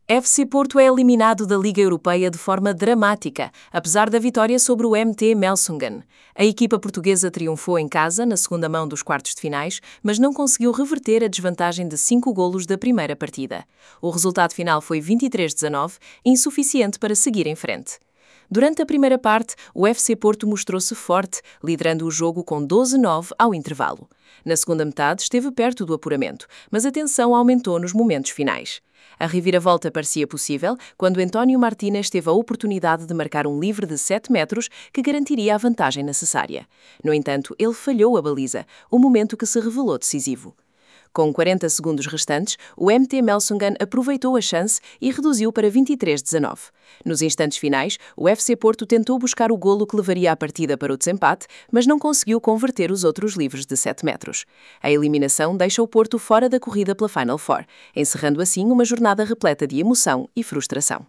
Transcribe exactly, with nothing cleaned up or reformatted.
F C Porto é eliminado da Liga Europeia de forma dramática, apesar da vitória sobre o M T Melsungen. A equipa portuguesa triunfou em casa, na segunda mão dos quartos de finais, mas não conseguiu reverter a desvantagem de cinco golos da primeira partida. O resultado final foi vinte e três a dezanove, insuficiente para seguir em frente. Durante a primeira parte, o F C Porto mostrou-se forte, liderando o jogo com doze a nove ao intervalo. Na segunda metade, esteve perto do apuramento, mas a tensão aumentou nos momentos finais. A reviravolta parecia possível quando António Martínez teve a oportunidade de marcar um livre de sete metros que garantiria a vantagem necessária. No entanto, ele falhou a baliza, o momento que se revelou decisivo. Com quarenta segundos restantes, o M T Melsungen aproveitou a chance e reduziu para vinte e três a dezanove. Nos instantes finais, o F C Porto tentou buscar o golo que levaria a partida para o desempate, mas não conseguiu converter os outros livres de sete metros. A eliminação deixa o Porto fora da corrida pela Final Four, encerrando assim uma jornada repleta de emoção e frustração.